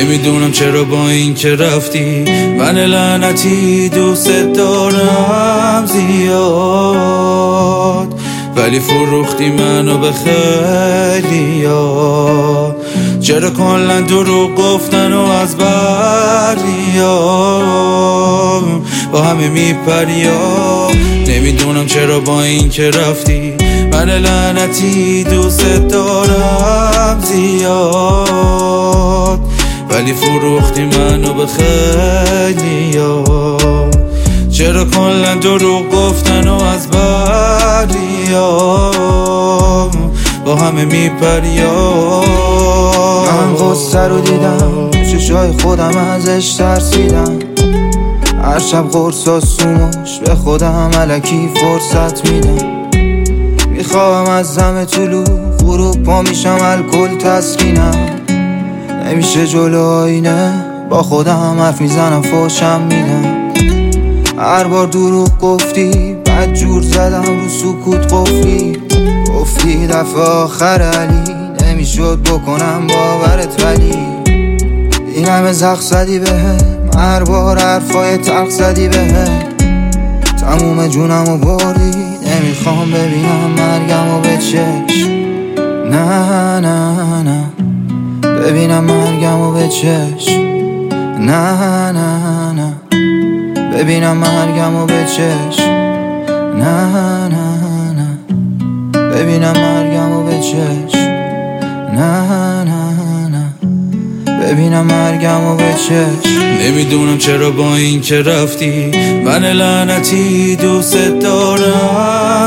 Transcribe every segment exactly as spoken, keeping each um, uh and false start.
نمیدونم چرا با این که رفتی من لعنتی دوست دارم زیاد، ولی فروختی منو به خیلیا. چرا کلا دروغ گفتن و از بریا با همه میپریا. نمیدونم چرا با این که رفتی من لعنتی دوست دارم زیاد، ولی فروختی منو به خیلیا. چرا کلا دروغ گفتن و از بریا با همه میپریا. من غصه رو دیدم چشای خودم ازش ترسیدم، هر شب قرص و سومش به خودم الکی فرصت میدم. میخوام از دم طلوع غروب پا میشم الکل تسکینم، نمیشه جلو آینه با خودم حرف میزنم فوشم میدم. هر بار دروغ گفتی بعد جور زدم رو سکوت قفلی، گفتی دفعه آخر علی نمیشد بکنم باورت، ولی این همه زخ زدی بهم، هر بار حرفای تلخ زدی بهم، تموم جونمو بردی. نمیخوام ببینم مرگمو به چشم، نه نه نه ببینم مرگمو به چشم، نه نه نه ببینم مرگمو به چشم، نه نه نه ببینم مرگمو به چشم، نه نه نه ببینم مرگمو به چشم. نمیدونم چرا با این که رفتی من لعنتی دوست دارم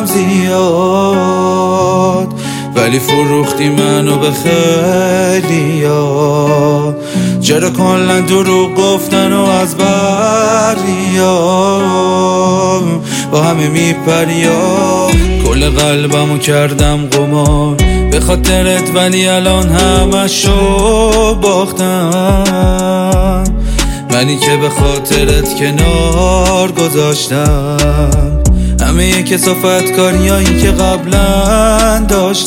زیاد، ولی فروختی منو به خیلیا. چرا کلا دروغ گفتن و از بریا با همه میپریا. کل قلبمو کردم قمار به خاطرت، ولی الان همشو باختم. منی که به خاطرت کنار گذاشتم همه کثافت کاریایی که قبلا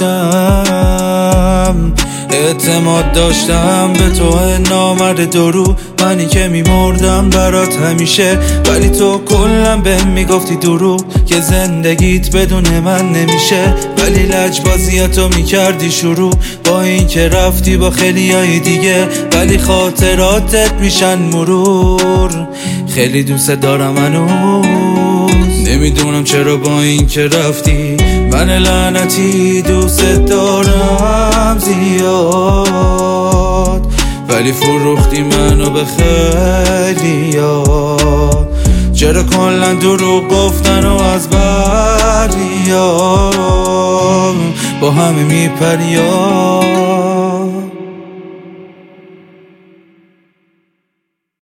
داشتم. اعتماد داشتم به تو نامرد درو، منی که میمردم برات همیشه، ولی تو کلا بهم میگفتی دروغ که زندگیت بدون من نمیشه. ولی لجبازیاتو میکردی شروع با این که رفتی با خیلیای دیگه، ولی خاطراتت میشن مرور. خیلی دوست دارم هنوز، نمیدونم چرا با این که رفتی من لعنتی دوست دارم زیاد، ولی فروختی منو به خیلیا. چرا کلا دروغ گفتن و از بریا با همه میپریا.